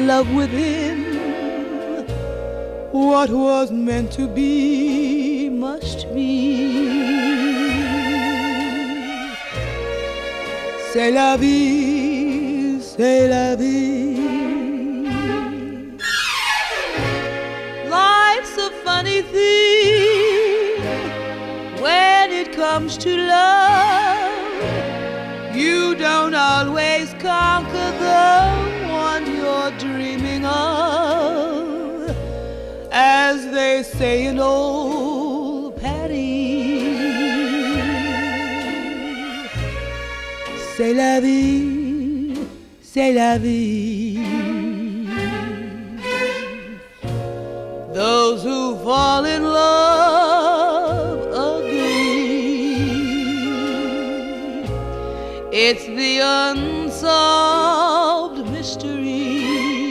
in love with him. What was meant to be must be. C'est la vie, c'est la vie. Life's a funny thing when it comes to love. You don't always conquer the one you're dreaming of, as they say in old Paris. C'est la vie, c'est la vie. Those who fall in love agree, it's the unsolved mystery.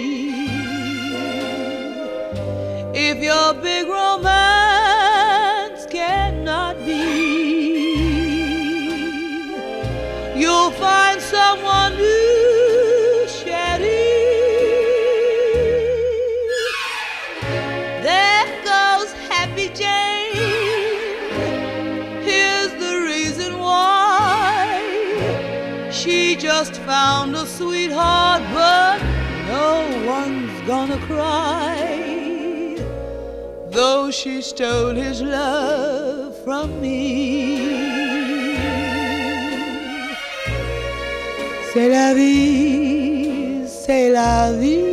If your big romance cannot be, you'll find someone new, Sherry. There goes Happy Jane. Here's the reason why. She just found a sweetheart, but no one's gonna cry, though she stole his love from me. C'est la vie, c'est la vie.